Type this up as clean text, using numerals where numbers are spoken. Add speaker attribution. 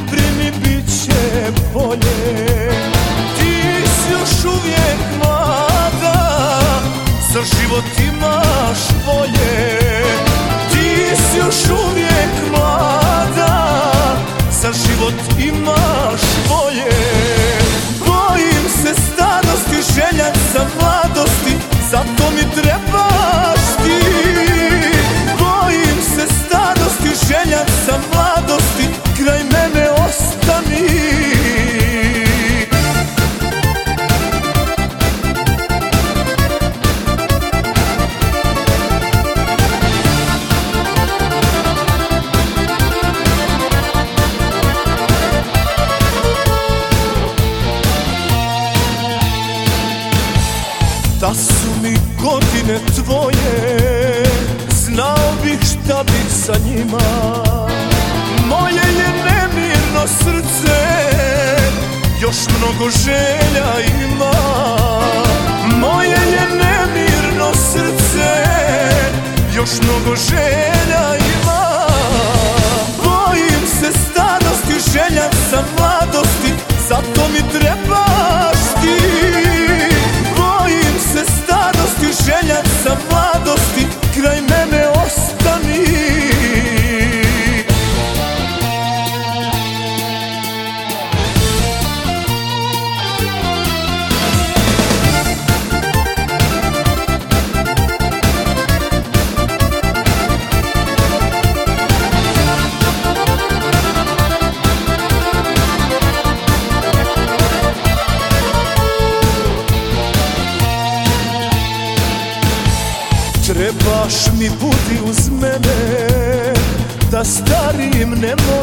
Speaker 1: brini, bit će bolje. Ti si još uvijek mlada, za život imaš volje. Ti si još uvijek mlada, za život imaš volje. Bojim se starosti, želja za mladosti, zato mi trebaš ti. Bojim se starosti, želja za mladosti, kraj mene ostani. Da su mi godine tvoje, znao bih šta bih sa njima. Moje je nemirno srce, još mnogo želja ima. Moje je nemirno srce, još mnogo želja ima. Bojim se starosti, želja za mladosti, zato mi trebaš ti. Bojim se starosti, želja za mladosti, kraj mene ostani. Trebaš mi, budi uz mene, da starim ne mogu.